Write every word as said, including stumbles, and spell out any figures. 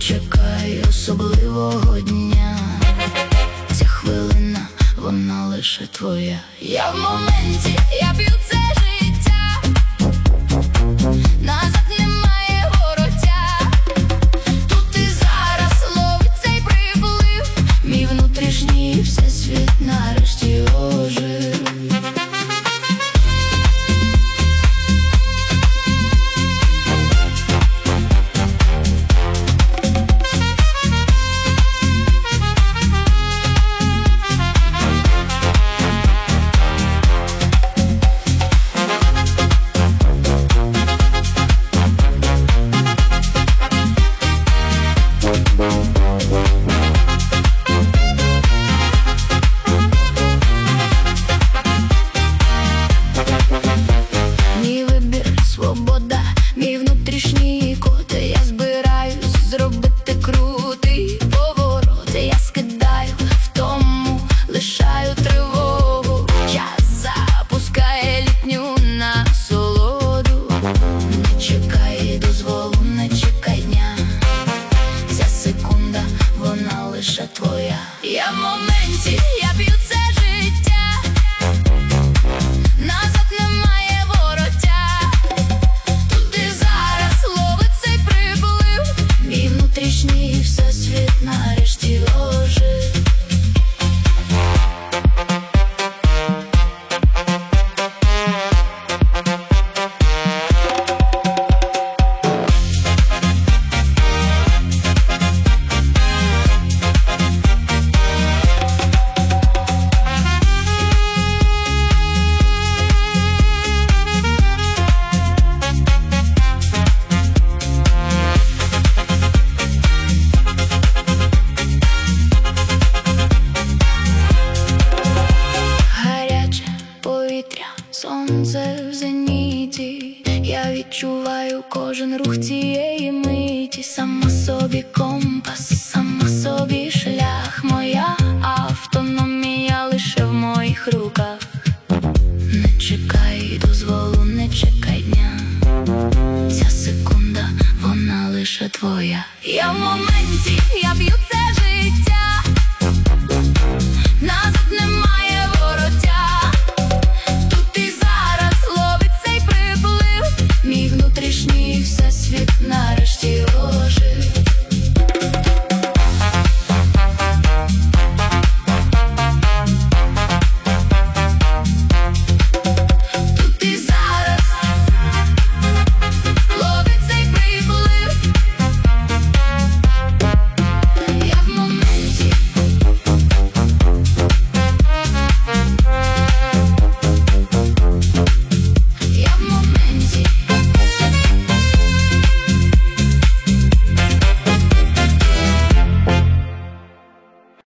чекай особливого дня. Ця хвилина, вона лише твоя. Я в моменті, я п'ю це життя. Назад немає вороття. Тут і зараз ловить цей приплив. Мій внутрішній всесвіт нарешті ожив. Мій вибір – свобода, мій внутрішній код. Я збираюсь зробити крутий поворот. Я скидаю втому, лишаю тривогу. Час запускає літню насолоду. Не чекай дозволу, не чекай дня. Ця секунда, вона лише твоя. Я в моменті, я п'ю це життя. Назад немає вороття. Тут і зараз ловить цей приплив. Мій внутрішній всесвіт нарешті ожив. Гаряче повітря, сонце в зеніті. Я відчуваю кожен рух цієї миті. Сама собі компас, сама собі шлях. Моя автономія лише в моїх руках. Не чекай дозволу, не чекай дня. Ця секунда, вона лише твоя. Я в моменті, я п'ю це життя.